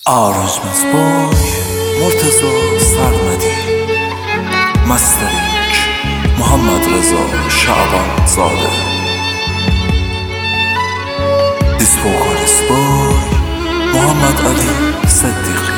آرج مصباح مرتضی سرمدی مستریک محمد رضا شعبان زاده دیسپوکالیس بای محمد علی صدیقی.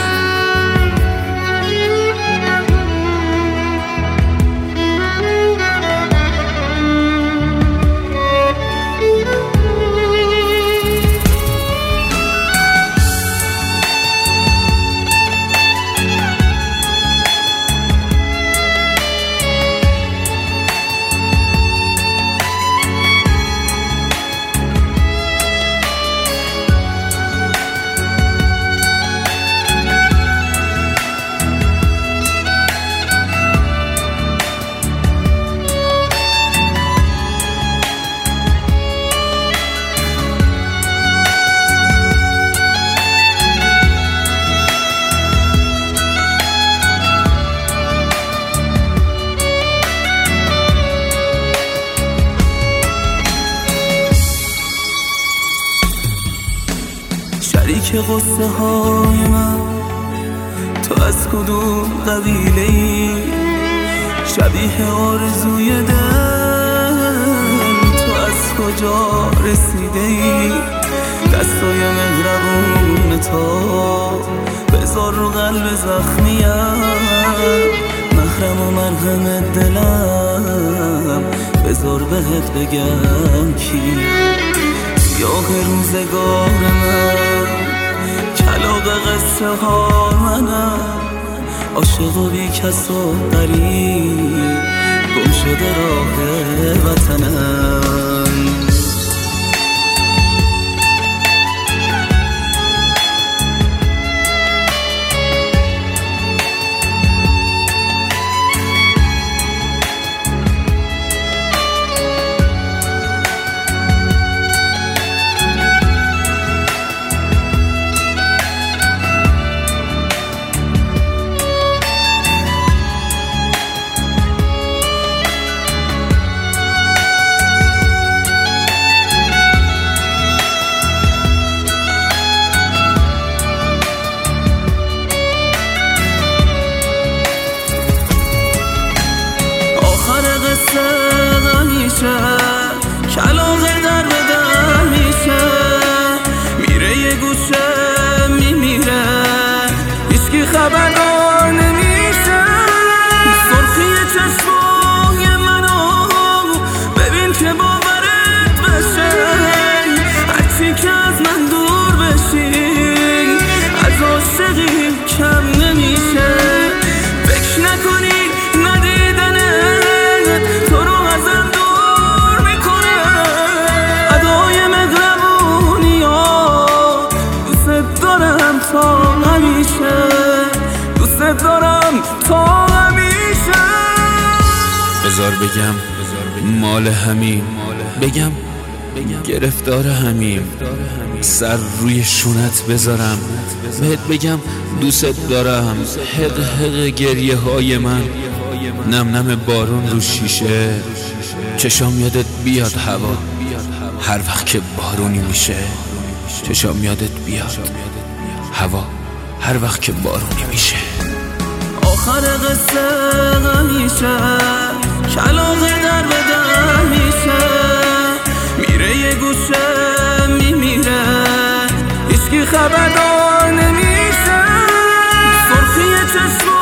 شریک غصه های من تو از کدوم قبیله ای؟ شبیه آرزوی دل تو از کجا رسیده ای؟ دستای مهربون تا بذار رو قلب زخمیم، محرم و مرهم دلم بذار بهت بگم کی. سیاه روزگار من کلاغ قصه ها منم، عاشق و بی کس و غریب گم شده راه وطنم. کلاغ در به در میشه، میره یه گوشه میمیره، هیچکی خبردار نمیشه. سرخی چشمای منو ببین که باورت بشه، هرچی که از من دور بشی از عاشقی کم نمیشه. فکر نکنی دوست دارم تا همیشه. بذار بگم مال همین، بگم گرفتار همین، سر روی شونت بذارم بهت بگم دوست دارم. حق حق گریه های من، نم نم بارون رو شیشه، چشام یادت بیاد هوا هر وقت که بارونی میشه. چشام یادت بیاد هوا هر وقت که بارونی میشه. آخر قصه همیشه کلاغ در به در میشه، میره یه گوشه میمیره، هیچکی خبردار نمیشه. سرخی چشم